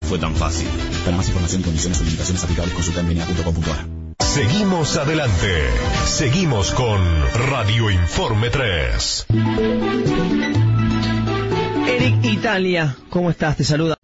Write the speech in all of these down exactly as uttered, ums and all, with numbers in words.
Fue tan fácil. Para más información y condiciones o limitaciones aplicables, consulta en línea punto com punto a r. Seguimos adelante. Seguimos con Radio Informe tres. Eric Italia, ¿cómo estás? Te saluda.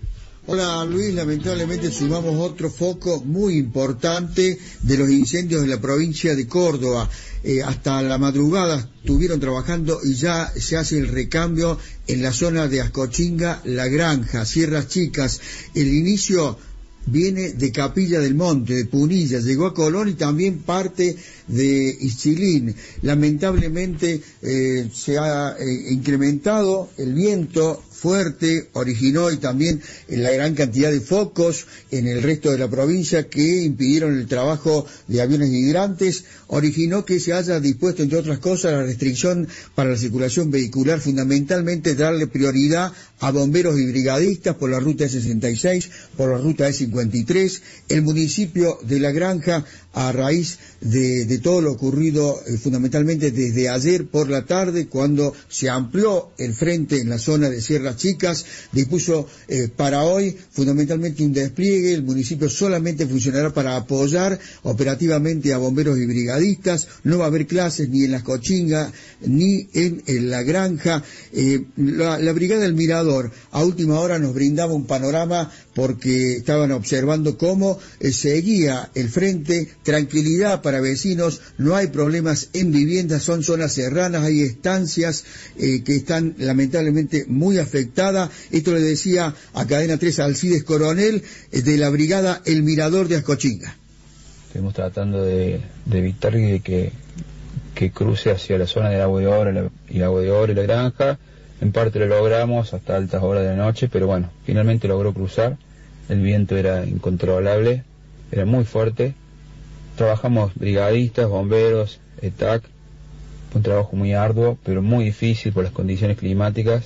Hola Luis, lamentablemente sumamos otro foco muy importante de los incendios en la provincia de Córdoba. Eh, hasta la madrugada estuvieron trabajando y ya se hace el recambio en la zona de Ascochinga, La Granja, Sierras Chicas. El inicio viene de Capilla del Monte, de Punilla, llegó a Colón y también parte de Ischilín. Lamentablemente eh, se ha eh, incrementado el viento fuerte, originó y también la gran cantidad de focos en el resto de la provincia que impidieron el trabajo de aviones hidrantes, originó que se haya dispuesto, entre otras cosas, la restricción para la circulación vehicular, fundamentalmente darle prioridad a bomberos y brigadistas por la ruta E sesenta y seis, por la ruta E cincuenta y tres, el municipio de La Granja, a raíz de, de todo lo ocurrido eh, fundamentalmente desde ayer por la tarde, cuando se amplió el frente en la zona de Sierras Chicas, dispuso eh, para hoy fundamentalmente un despliegue. El municipio solamente funcionará para apoyar operativamente a bomberos y brigadistas, no va a haber clases ni en las Cochingas ni en, en La Granja. Eh, la, la Brigada del Mirador a última hora nos brindaba un panorama porque estaban observando cómo eh, seguía el frente, tranquilidad para vecinos, no hay problemas en viviendas, son zonas serranas, hay estancias eh, que están lamentablemente muy afectadas. Esto le decía a Cadena tres Alcides Coronel eh, de la Brigada El Mirador de Ascochinga. Estuvimos tratando de, de evitar que, que cruce hacia la zona del Agua de Oro y el Agua de Oro y La Granja. En parte lo logramos hasta altas horas de la noche, pero bueno, finalmente logró cruzar. El viento era incontrolable, era muy fuerte. Trabajamos brigadistas, bomberos, E T A C, un trabajo muy arduo, pero muy difícil por las condiciones climáticas.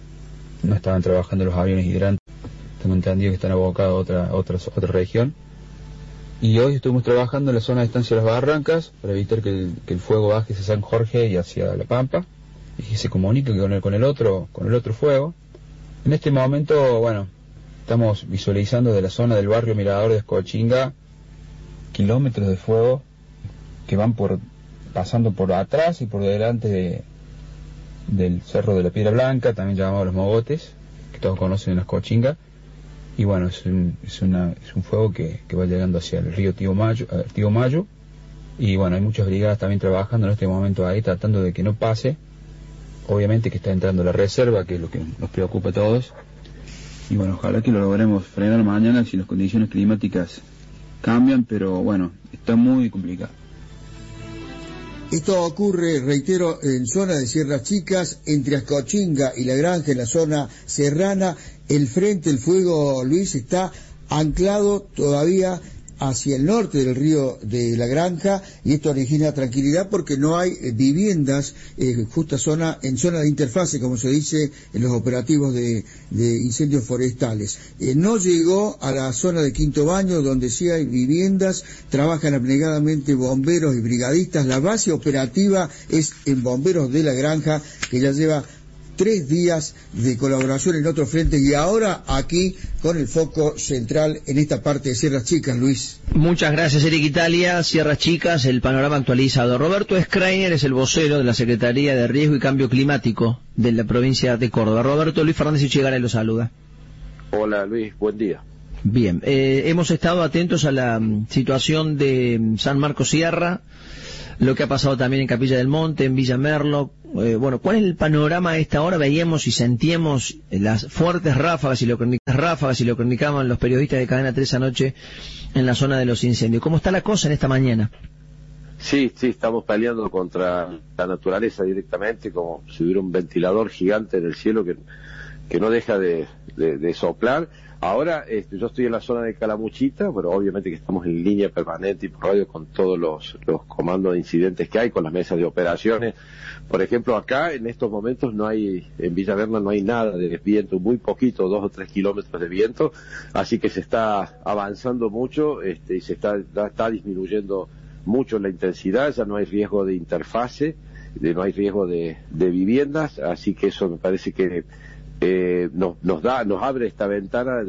No estaban trabajando los aviones hidrantes, tengo entendido que están abocados a otra, a otra, a otra región. Y hoy estuvimos trabajando en la zona de Estancia de las Barrancas para evitar que el, que el fuego baje hacia San Jorge y hacia La Pampa y que se comunique con el, con el otro, con el otro fuego. En este momento, bueno, estamos visualizando de la zona del barrio Mirador de Ascochinga kilómetros de fuego que van por pasando por atrás y por delante de, del Cerro de la Piedra Blanca, también llamado Los Mogotes, que todos conocen en Ascochinga. Y bueno, es un, es una, es un fuego que, que va llegando hacia el río Tío Mayo, eh, Tío Mayo. Y bueno, hay muchas brigadas también trabajando en este momento ahí, tratando de que no pase. Obviamente que está entrando la reserva, que es lo que nos preocupa a todos. Y bueno, ojalá que lo logremos frenar mañana si las condiciones climáticas cambian, pero bueno, está muy complicado. Esto ocurre, reitero, en zona de Sierras Chicas, entre Ascochinga y La Granja, en la zona serrana. El frente, el fuego, Luis, está anclado todavía hacia el norte del río de La Granja, y esto origina tranquilidad porque no hay eh, viviendas eh, justa zona, en zona de interfase, como se dice en los operativos de, de incendios forestales. Eh, no llegó a la zona de Quinto Baño, donde sí hay viviendas, trabajan abnegadamente bomberos y brigadistas. La base operativa es en Bomberos de La Granja, que ya lleva tres días de colaboración en otros frentes y ahora aquí con el foco central en esta parte de Sierras Chicas, Luis. Muchas gracias, Eric Italia. Sierras Chicas, el panorama actualizado. Roberto Schreiner es el vocero de la Secretaría de Riesgo y Cambio Climático de la provincia de Córdoba. Roberto, Luis Fernández Echegaray lo saluda. Hola Luis, buen día. Bien, eh, hemos estado atentos a la um, situación de um, San Marcos Sierra, lo que ha pasado también en Capilla del Monte, en Villa Merlo. Eh, bueno, ¿cuál es el panorama a esta hora? Veíamos y sentíamos las fuertes ráfagas y lo, ráfagas y lo cronicaban los periodistas de Cadena tres anoche en la zona de los incendios. ¿Cómo está la cosa en esta mañana? Sí, sí, estamos peleando contra la naturaleza directamente, como si hubiera un ventilador gigante en el cielo que, que no deja de, de, de soplar. Ahora este, yo estoy en la zona de Calamuchita, pero obviamente que estamos en línea permanente y por radio con todos los, los comandos de incidentes que hay, con las mesas de operaciones. Por ejemplo, acá en estos momentos no hay, en Villa Merlo no hay nada de viento, muy poquito, dos o tres kilómetros de viento, así que se está avanzando mucho este, y se está, está disminuyendo mucho la intensidad, ya no hay riesgo de interfase, de, no hay riesgo de, de viviendas, así que eso me parece que Eh, nos, nos da, nos abre esta ventana de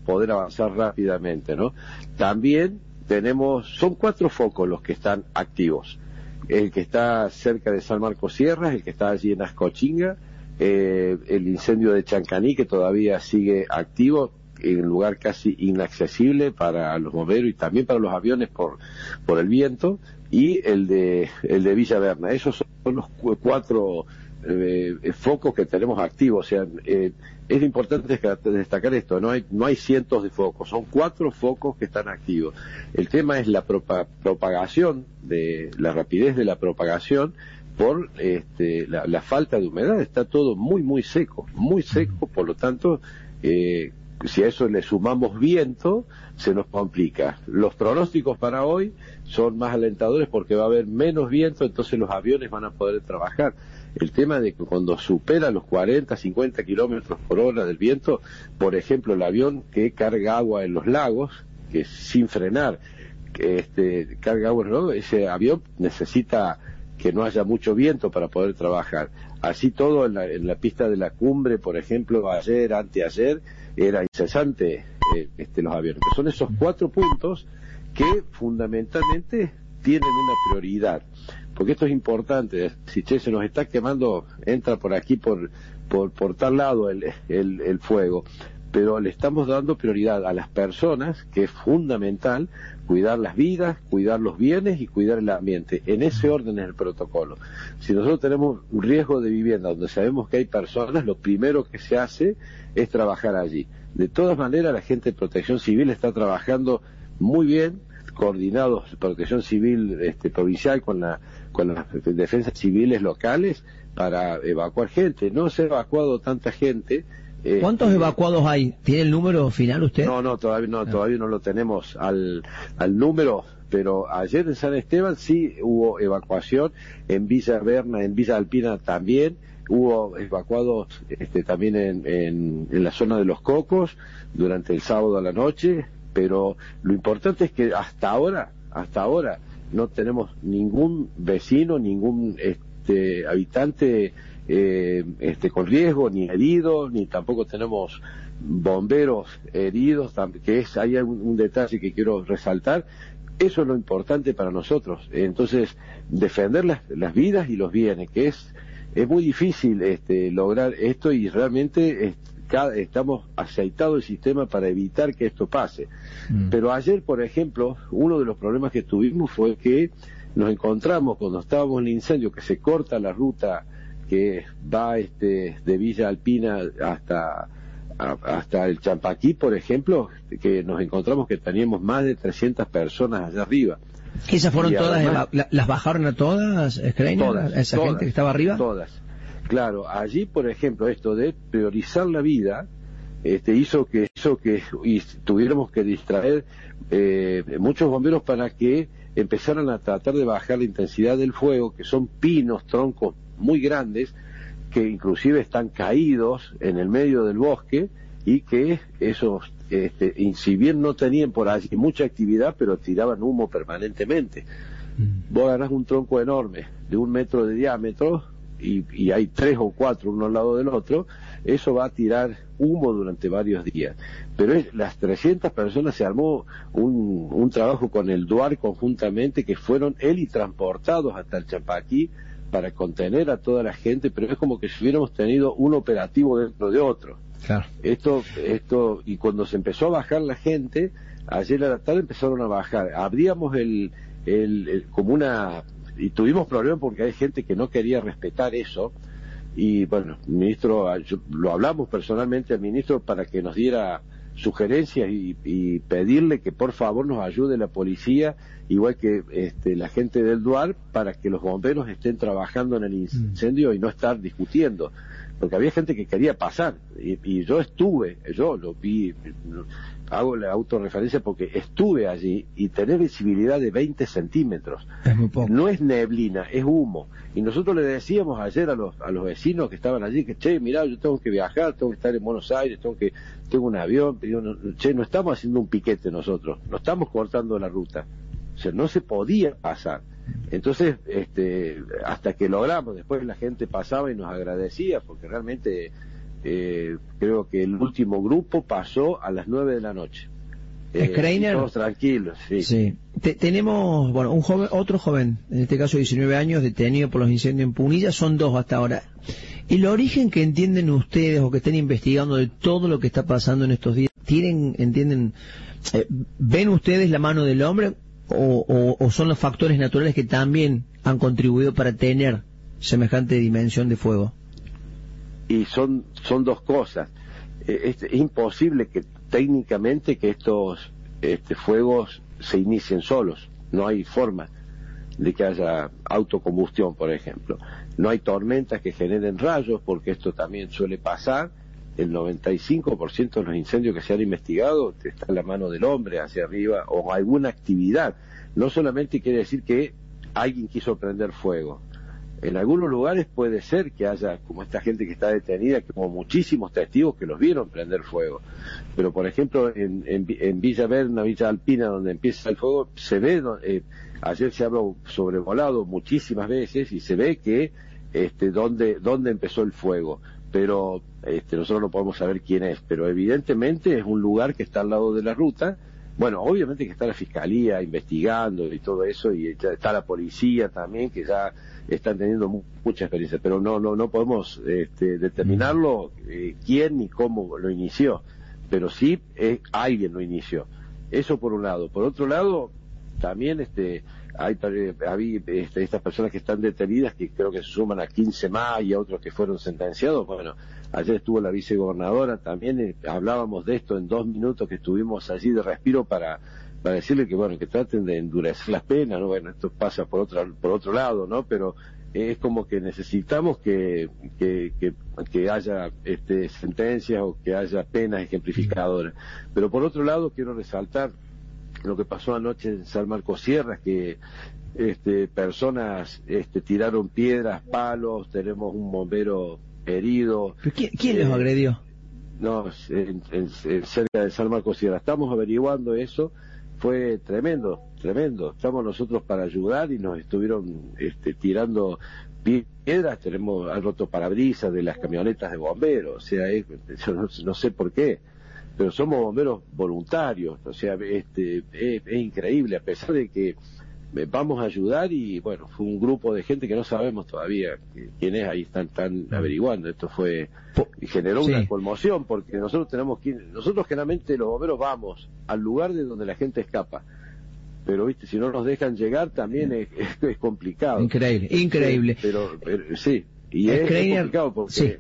poder avanzar rápidamente, ¿no? También tenemos, son cuatro focos los que están activos. El que está cerca de San Marcos Sierras, el que está allí en Ascochinga, eh, el incendio de Chancaní, que todavía sigue activo, en un lugar casi inaccesible para los bomberos y también para los aviones por, por el viento, y el de, el de Villa Berna. Esos son los cu cuatro eh, focos que tenemos activos. O sea, eh, es importante destacar esto, no hay, no hay cientos de focos, son cuatro focos que están activos. El tema es la propa propagación, de la rapidez de la propagación por este, la, la falta de humedad. Está todo muy, muy seco, muy seco, por lo tanto, eh, si a eso le sumamos viento, se nos complica. Los pronósticos para hoy son más alentadores porque va a haber menos viento, entonces los aviones van a poder trabajar. El tema de que cuando supera los cuarenta, cincuenta kilómetros por hora del viento, por ejemplo, el avión que carga agua en los lagos, que sin frenar, que este, carga agua en los lagos, ese avión necesita que no haya mucho viento para poder trabajar. Así todo en la, en la pista de la Cumbre, por ejemplo, ayer, anteayer, era incesante eh, este, los aviones. Pero son esos cuatro puntos que fundamentalmente tienen una prioridad. Porque esto es importante. Si che, se nos está quemando, entra por aquí, por, por, por tal lado el, el, el fuego. Pero le estamos dando prioridad a las personas, que es fundamental cuidar las vidas, cuidar los bienes y cuidar el ambiente. En ese orden es el protocolo. Si nosotros tenemos un riesgo de vivienda donde sabemos que hay personas, lo primero que se hace es trabajar allí. De todas maneras, la gente de Protección Civil está trabajando muy bien, coordinados, Protección Civil este, provincial con la con las defensas civiles locales para evacuar gente. No se ha evacuado tanta gente. ¿Cuántos eh, evacuados hay? ¿Tiene el número final usted? No, no, todavía no, todavía no lo tenemos al, al número, pero ayer en San Esteban sí hubo evacuación, en Villa Berna, en Villa Alpina también, hubo evacuados este, también en, en, en la zona de Los Cocos durante el sábado a la noche, pero lo importante es que hasta ahora, hasta ahora, no tenemos ningún vecino, ningún este, habitante eh, este, con riesgo, ni herido, ni tampoco tenemos bomberos heridos, que es, hay un, un detalle que quiero resaltar. Eso es lo importante para nosotros. Entonces, defender las, las vidas y los bienes, que es, es muy difícil este, lograr esto y realmente es, cada, estamos aceitados el sistema para evitar que esto pase. Mm. Pero ayer, por ejemplo, uno de los problemas que tuvimos fue que nos encontramos cuando estábamos en el incendio, que se corta la ruta que va este, de Villa Alpina hasta, a, hasta el Champaquí, por ejemplo, que nos encontramos que teníamos más de trescientas personas allá arriba. ¿Esas fueron y todas? Además, la, ¿Las bajaron a todas, Schreiner, todas, a esa todas, gente que estaba arriba? Todas. Claro, allí, por ejemplo, esto de priorizar la vida este, hizo que hizo que y tuviéramos que distraer eh, muchos bomberos para que empezaran a tratar de bajar la intensidad del fuego, que son pinos, troncos muy grandes, que inclusive están caídos en el medio del bosque y que esos, este, si bien no tenían por allí mucha actividad, pero tiraban humo permanentemente. Mm. Vos agarrás un tronco enorme de un metro de diámetro y, y hay tres o cuatro uno al lado del otro, eso va a tirar humo durante varios días. Pero es, las trescientas personas se armó un, un trabajo con el DUAR conjuntamente, que fueron helitransportados hasta el Champaquí para contener a toda la gente, pero es como que si hubiéramos tenido un operativo dentro de otro. Claro. Esto, esto, y cuando se empezó a bajar la gente, ayer a la tarde empezaron a bajar. Abríamos el, el, el como una, y tuvimos problemas porque hay gente que no quería respetar eso, y bueno, ministro, yo, lo hablamos personalmente al ministro para que nos diera sugerencias y, y pedirle que por favor nos ayude la policía, igual que este, la gente del DUAR, para que los bomberos estén trabajando en el incendio y no estar discutiendo, porque había gente que quería pasar y, y yo estuve, yo lo vi, hago la autorreferencia porque estuve allí, y tener visibilidad de veinte centímetros es muy poco. No es neblina, es humo, y nosotros le decíamos ayer a los a los vecinos que estaban allí que che, mirá, yo tengo que viajar, tengo que estar en Buenos Aires, tengo que tengo un avión, yo, no, che, no estamos haciendo un piquete nosotros, no estamos cortando la ruta, o sea, no se podía pasar. Entonces, este, hasta que logramos, después la gente pasaba y nos agradecía, porque realmente eh, creo que el último grupo pasó a las nueve de la noche. Eh, Schreiner, todos tranquilos, sí. sí. Te, tenemos, bueno, un joven, otro joven, en este caso diecinueve años, detenido por los incendios en Punilla, son dos hasta ahora. ¿El origen que entienden ustedes o que estén investigando de todo lo que está pasando en estos días, tienen, entienden, eh, ven ustedes la mano del hombre o, o, o son los factores naturales que también han contribuido para tener semejante dimensión de fuego? Y son, son dos cosas. Eh, es, es imposible que técnicamente que estos este, fuegos se inicien solos. No hay forma de que haya autocombustión, por ejemplo. No hay tormentas que generen rayos, porque esto también suele pasar. El noventa y cinco por ciento de los incendios que se han investigado está en la mano del hombre hacia arriba, o alguna actividad. No solamente quiere decir que alguien quiso prender fuego. En algunos lugares puede ser que haya, como esta gente que está detenida, como muchísimos testigos que los vieron prender fuego. Pero, por ejemplo, en, en, en Villa Berna, Villa Alpina, donde empieza el fuego, se ve, eh, ayer se habló sobrevolado muchísimas veces y se ve que este, donde, donde empezó el fuego. Pero este, nosotros no podemos saber quién es, pero evidentemente es un lugar que está al lado de la ruta. Bueno, obviamente que está la fiscalía investigando y todo eso, y ya está la policía también, que ya están teniendo mu mucha experiencia, pero no no no podemos este, determinarlo eh, quién ni cómo lo inició, pero sí eh, alguien lo inició. Eso por un lado. Por otro lado, también este hay, hay este, estas personas que están detenidas, que creo que se suman a quince más, y a otros que fueron sentenciados. Bueno, ayer estuvo la vicegobernadora, también eh, hablábamos de esto en dos minutos que estuvimos allí de respiro para para decirle que bueno, que traten de endurecer las penas, ¿no? Bueno, esto pasa por otro, por otro lado, ¿no? Pero es como que necesitamos que, que, que, que haya este, sentencias o que haya penas ejemplificadoras. Pero por otro lado quiero resaltar lo que pasó anoche en San Marcos Sierras, que este, personas este, tiraron piedras, palos, tenemos un bombero herido. ¿Quién, quién eh, los agredió? No, en, en, en, cerca de San Marcos Sierras. Estamos averiguando eso. Fue tremendo, tremendo. Estamos nosotros para ayudar y nos estuvieron este, tirando piedras. Tenemos, han roto parabrisas de las camionetas de bomberos. O sea, es, yo no, no sé por qué, pero somos bomberos voluntarios. O sea, este, es, es increíble, a pesar de que vamos a ayudar, y bueno, fue un grupo de gente que no sabemos todavía quién es, ahí están, están averiguando. Esto fue, y generó una sí. conmoción, porque nosotros tenemos que, nosotros generalmente los bomberos vamos al lugar de donde la gente escapa, pero viste, si no nos dejan llegar también es, es, es complicado. Increíble, increíble. Sí, pero, pero sí, y es, es complicado porque, sí.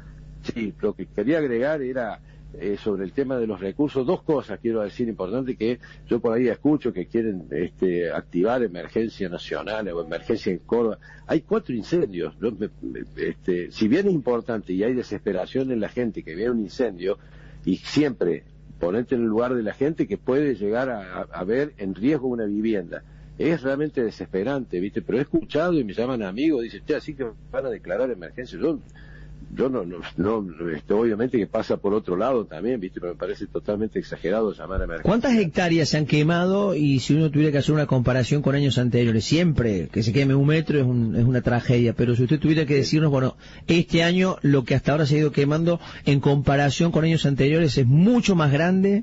sí, lo que quería agregar era Eh, sobre el tema de los recursos, dos cosas quiero decir importantes, que yo por ahí escucho que quieren este, activar emergencia nacional o emergencia en Córdoba. Hay cuatro incendios, ¿no? este, si bien es importante y hay desesperación en la gente que ve un incendio, y siempre ponerte en el lugar de la gente que puede llegar a, a ver en riesgo una vivienda. Es realmente desesperante, ¿viste? Pero he escuchado y me llaman amigos, dicen, che, así que van a declarar emergencia. Yo Yo no, no, no este, obviamente que pasa por otro lado también, ¿viste? Pero me parece totalmente exagerado llamar a emergencia. ¿Cuántas hectáreas se han quemado? Y si uno tuviera que hacer una comparación con años anteriores, siempre que se queme un metro es, un, es una tragedia, pero si usted tuviera que decirnos, bueno, este año lo que hasta ahora se ha ido quemando en comparación con años anteriores es mucho más grande.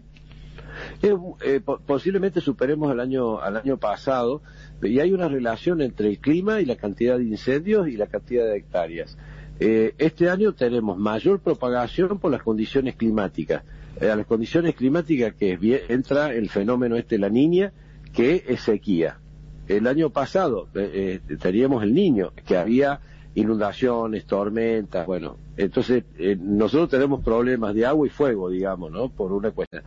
Eh, eh, posiblemente superemos al año, al año pasado, y hay una relación entre el clima y la cantidad de incendios y la cantidad de hectáreas. Eh, este año tenemos mayor propagación por las condiciones climáticas. Eh, a las condiciones climáticas que es bien, entra el fenómeno este, la Niña, que es sequía. El año pasado eh, eh, teníamos el Niño, que había inundaciones, tormentas, bueno, entonces eh, nosotros tenemos problemas de agua y fuego, digamos, ¿no? Por una cuestión.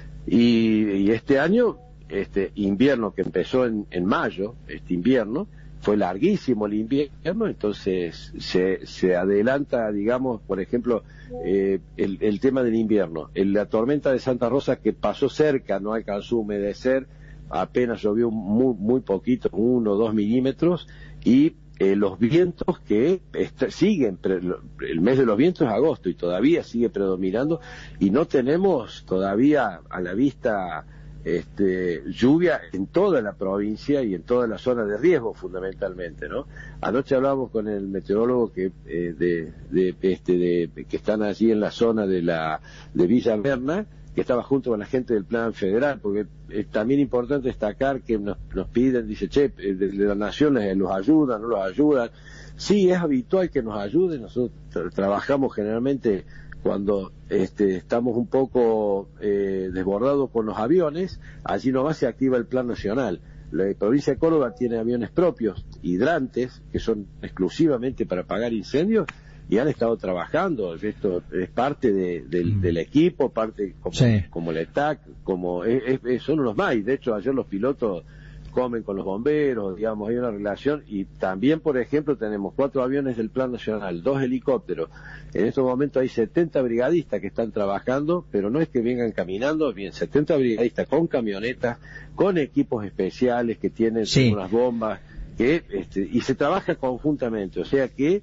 Y, y este año, este invierno que empezó en, en mayo, este invierno, fue larguísimo el invierno, entonces se, se adelanta, digamos, por ejemplo, eh, el, el tema del invierno. En la tormenta de Santa Rosa, que pasó cerca, no alcanzó a humedecer, apenas llovió muy, muy poquito, uno o dos milímetros, y eh, los vientos que siguen, el mes de los vientos es agosto y todavía sigue predominando, y no tenemos todavía a la vista este, lluvia en toda la provincia y en toda la zona de riesgo fundamentalmente, ¿no? Anoche hablábamos con el meteorólogo que eh, de, de, este, de, que están allí en la zona de la de Villa Berna, que estaba junto con la gente del plan federal, porque es también importante destacar que nos, nos piden, dice, che, de, de la nación los ayudan, no los ayudan. Sí, es habitual que nos ayuden, nosotros tra trabajamos generalmente cuando este, estamos un poco eh, desbordados con los aviones, allí nomás se activa el plan nacional. La provincia de Córdoba tiene aviones propios, hidrantes, que son exclusivamente para apagar incendios, y han estado trabajando. Esto es parte de, de, mm. del equipo, parte como, sí. como el E T A C, como es, es, son los más. De hecho, ayer los pilotos comen con los bomberos, digamos, hay una relación. Y también, por ejemplo, tenemos cuatro aviones del Plan Nacional, dos helicópteros. En estos momentos hay setenta brigadistas que están trabajando, pero no es que vengan caminando, bien, setenta brigadistas con camionetas, con equipos especiales que tienen sí. unas bombas, que este, y se trabaja conjuntamente, o sea que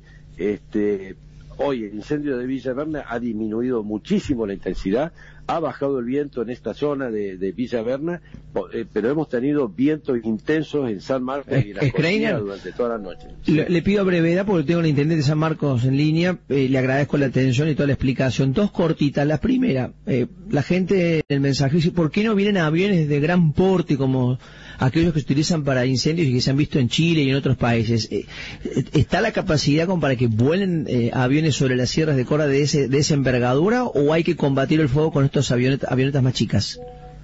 este hoy el incendio de Villa Berna ha disminuido muchísimo la intensidad, ha bajado el viento en esta zona de, de Villa Berna, eh, pero hemos tenido vientos intensos en San Marcos y en la cordillera durante toda la noche. Sí. Le, le pido brevedad porque tengo el intendente de San Marcos en línea, eh, le agradezco la atención y toda la explicación. Dos cortitas. La primera, eh, la gente en el mensaje dice, ¿por qué no vienen aviones de gran porte como aquellos que se utilizan para incendios y que se han visto en Chile y en otros países? Eh, ¿Está la capacidad como para que vuelen eh, aviones sobre las sierras de Córdoba de, ese, de esa envergadura, o hay que combatir el fuego con estos avionetas, avionetas más chicas?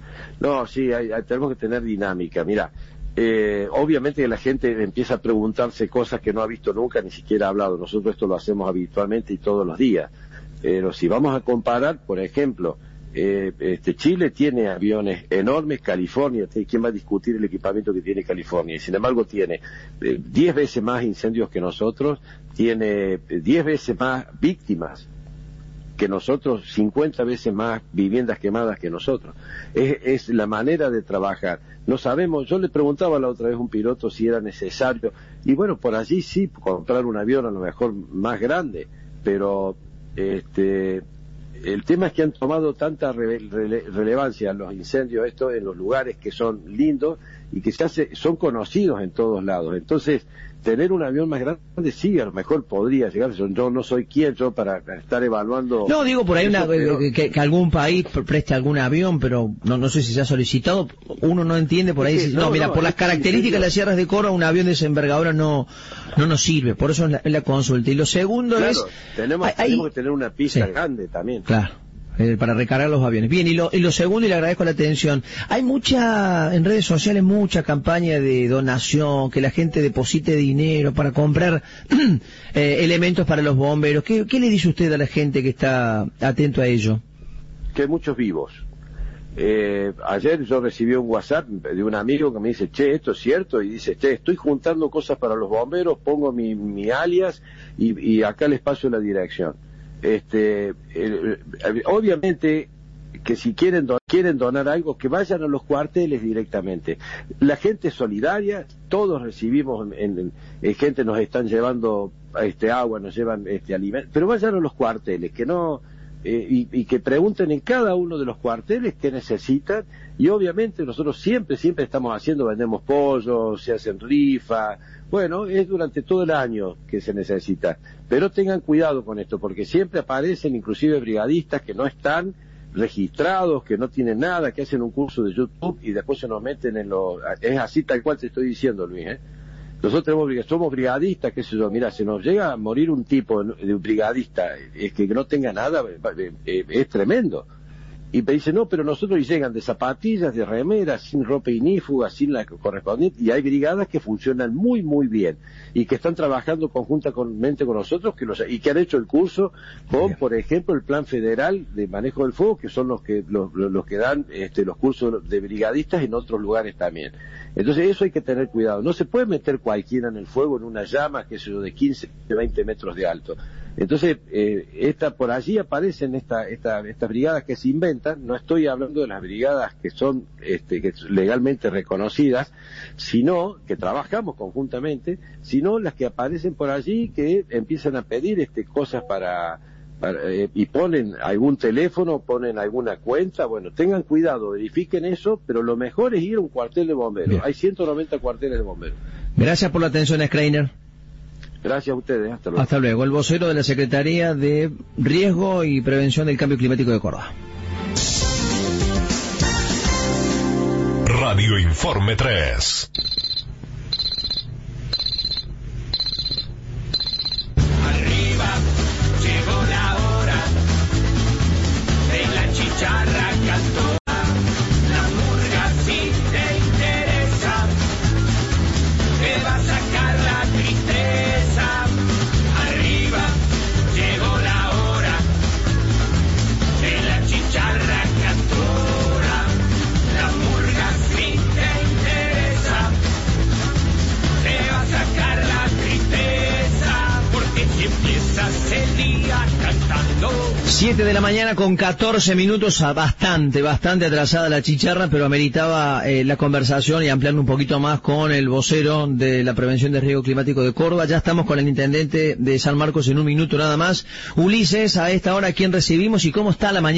No, sí, hay, hay, tenemos que tener dinámica. Mira, eh, obviamente que la gente empieza a preguntarse cosas que no ha visto nunca, ni siquiera ha hablado. Nosotros esto lo hacemos habitualmente y todos los días. Pero si vamos a comparar, por ejemplo, Eh, este, Chile tiene aviones enormes, California, ¿quién va a discutir el equipamiento que tiene California? Y sin embargo tiene eh, diez veces más incendios que nosotros, tiene eh, diez veces más víctimas que nosotros, cincuenta veces más viviendas quemadas que nosotros. Es, es la manera de trabajar. No sabemos, yo le preguntaba la otra vez a un piloto si era necesario, y bueno, por allí sí, comprar un avión a lo mejor más grande, pero este el tema es que han tomado tanta rele rele relevancia los incendios estos en los lugares que son lindos y que se hace, son conocidos en todos lados. Entonces, tener un avión más grande sí, a lo mejor podría llegar. Yo no soy quien yo para estar evaluando. No, digo por ahí una, pero... que, que algún país preste algún avión, pero no no sé si se ha solicitado. Uno no entiende por ahí. Es que, no, no, mira, no, por las características de las sierras de Córdoba, un avión de esa envergadura no no nos sirve. Por eso es la, es la consulta. Y lo segundo claro, es... Tenemos, hay, tenemos que tener una pista sí. grande también. Claro. Eh, para recargar los aviones. Bien, y lo, y lo segundo, y le agradezco la atención, hay mucha, en redes sociales, mucha campaña de donación, que la gente deposite dinero para comprar eh, elementos para los bomberos. ¿Qué, ¿Qué le dice usted a la gente que está atento a ello? Que hay muchos vivos. Eh, ayer yo recibí un WhatsApp de un amigo que me dice, che, esto es cierto, y dice, che, estoy juntando cosas para los bomberos, pongo mi, mi alias y, y acá les paso la dirección. Este, eh, obviamente que si quieren do quieren donar algo, que vayan a los cuarteles directamente. La gente es solidaria, todos recibimos, en, en, en gente nos están llevando este agua, nos llevan este alimentos, pero vayan a los cuarteles, que no eh, y, y que pregunten en cada uno de los cuarteles qué necesitan. Y obviamente nosotros siempre, siempre estamos haciendo, vendemos pollos, se hacen rifas. Bueno, es durante todo el año que se necesita. Pero tengan cuidado con esto, porque siempre aparecen inclusive brigadistas que no están registrados, que no tienen nada, que hacen un curso de YouTube y después se nos meten en lo... Es así tal cual te estoy diciendo, Luis, ¿eh? Nosotros tenemos, somos brigadistas, qué sé yo, mira, si nos llega a morir un tipo de un brigadista, es que no tenga nada, es tremendo. Y me dice, no, pero nosotros llegan de zapatillas, de remeras, sin ropa inífuga, sin la correspondiente, y hay brigadas que funcionan muy, muy bien, y que están trabajando conjuntamente con nosotros, que los, y que han hecho el curso con, por ejemplo, el Plan Federal de Manejo del Fuego, que son los que los, los que dan este, los cursos de brigadistas en otros lugares también. Entonces eso hay que tener cuidado. No se puede meter cualquiera en el fuego en una llama, que es de quince, veinte metros de alto. Entonces, eh, esta, por allí aparecen esta, esta, estas brigadas que se inventan. No estoy hablando de las brigadas que son este, que legalmente reconocidas, sino que trabajamos conjuntamente, sino las que aparecen por allí que empiezan a pedir este, cosas para, eh, y ponen algún teléfono, ponen alguna cuenta, bueno, tengan cuidado, verifiquen eso, pero lo mejor es ir a un cuartel de bomberos. Bien. Hay ciento noventa cuarteles de bomberos. Gracias por la atención, Schreiner. Gracias a ustedes, hasta luego. Hasta luego. El vocero de la Secretaría de Riesgo y Prevención del Cambio Climático de Córdoba. Radio Informe tres. Arriba llegó la hora de la chicharra cantora. La murga si te interesa, te va a sacar la tristeza. Arriba llegó la hora de la chicharra cantora. La murga si te interesa, te va a sacar la tristeza, porque si empiezas el día cantando. Siete de la mañana con catorce minutos, bastante, bastante atrasada la chicharra, pero ameritaba eh, la conversación y ampliarlo un poquito más con el vocero de la Prevención de Riesgo Climático de Córdoba. Ya estamos con el intendente de San Marcos en un minuto nada más. Ulises, a esta hora, ¿quién recibimos y cómo está la mañana?